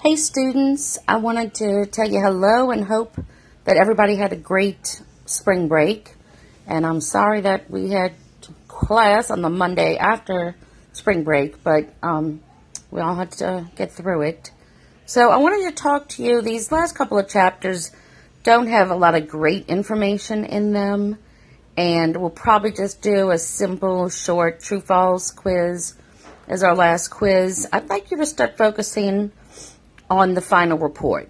Hey students, I wanted to tell you hello and hope that everybody had a great spring break. And I'm sorry that we had class on the Monday after spring break, but we all had to get through it. So I wanted to talk to you. These last couple of chapters don't have a lot of great information in them, and we'll probably just do a simple, short true-false quiz as our last quiz. I'd like you to start focusing on the final report.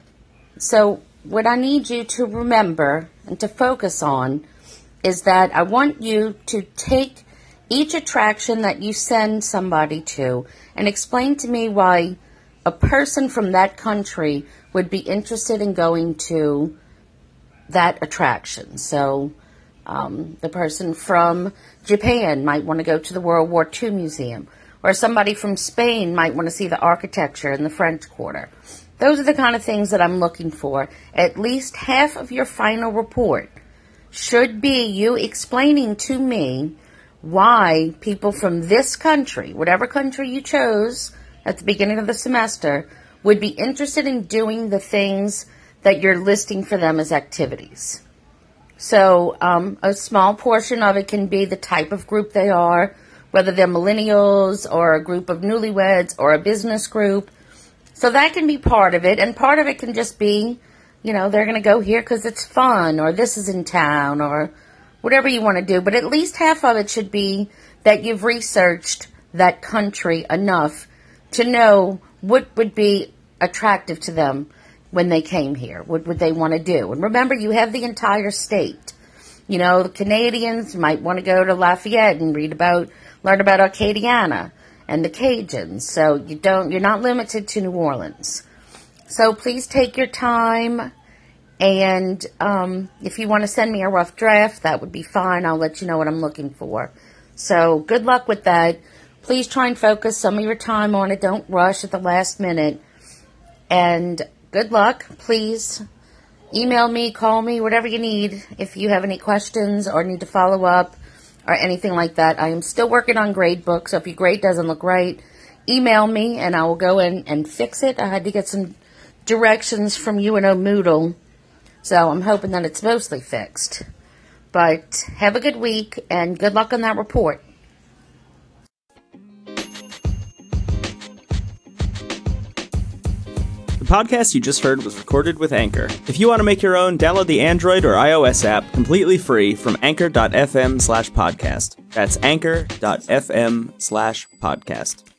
So what I need you to remember and to focus on is that I want you to take each attraction that you send somebody to and explain to me why a person from that country would be interested in going to that attraction. So the person from Japan might want to go to the World War II Museum, or somebody from Spain might want to see the architecture in the French Quarter. Those are the kind of things that I'm looking for. At least half of your final report should be you explaining to me why people from this country, whatever country you chose at the beginning of the semester, would be interested in doing the things that you're listing for them as activities. So a small portion of it can be the type of group they are, whether they're millennials or a group of newlyweds or a business group. So that can be part of it. And part of it can just be, they're going to go here because it's fun, or this is in town, or whatever you want to do. But at least half of it should be that you've researched that country enough to know what would be attractive to them when they came here. What would they want to do? And remember, you have the entire state. The Canadians might want to go to Lafayette and learn about Acadiana and the Cajuns. So you're not limited to New Orleans. So please take your time, and if you want to send me a rough draft, that would be fine. I'll let you know what I'm looking for. So good luck with that. Please try and focus some of your time on it. Don't rush at the last minute. And good luck. Please email me, call me, whatever you need if you have any questions or need to follow up or anything like that. I am still working on gradebook, so if your grade doesn't look right, email me and I will go in and fix it. I had to get some directions from UNO Moodle, so I'm hoping that it's mostly fixed. But have a good week and good luck on that report. The podcast you just heard was recorded with Anchor. If you want to make your own, download the Android or iOS app completely free from anchor.fm/podcast. That's anchor.fm/podcast.